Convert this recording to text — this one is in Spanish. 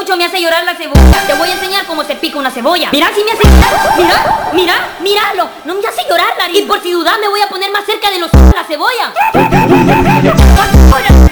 mucho me hace llorar la cebolla. Te voy a enseñar cómo se pica una cebolla. Mira si me hace llorar. Míralo. No me hace llorar, Darín. Y por si dudas me voy a poner más cerca de los la cebolla.